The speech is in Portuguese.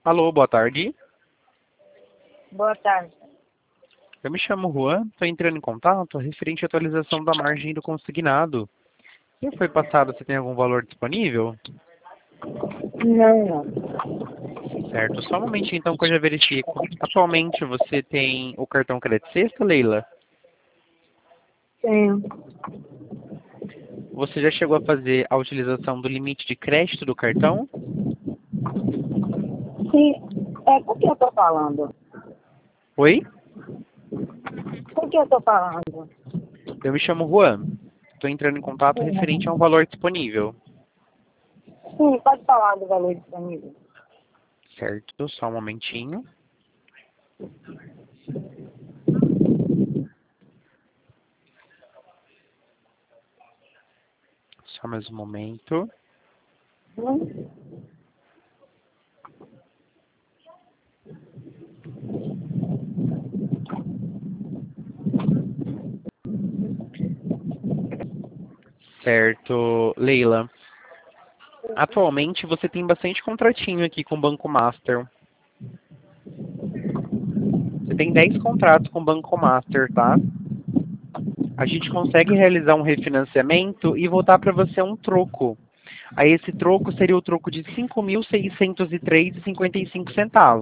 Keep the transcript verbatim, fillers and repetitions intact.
Alô, boa tarde. Boa tarde. Eu me chamo Juan, estou entrando em contato referente à atualização da margem do consignado. Se foi passado, você tem algum valor disponível? Não, não. Certo, só um momentinho então que eu já verifico. Atualmente você tem o cartão Crédito Sexta, Leila? Tenho. Você já chegou a fazer a utilização do limite de crédito do cartão? Sim. É, por que eu tô falando? Oi? Por que eu tô falando? Eu me chamo Juan. Estou entrando em contato referente a um valor disponível. Sim, pode falar do valor disponível. Certo, só um momentinho. Só mais um momento. Hum? Certo, Leila. Atualmente você tem bastante contratinho aqui com o Banco Master. Você tem dez contratos com o Banco Master, tá? A gente consegue realizar um refinanciamento e voltar para você um troco. Aí esse troco seria o troco de cinco mil seiscentos e três reais e cinquenta e cinco centavos.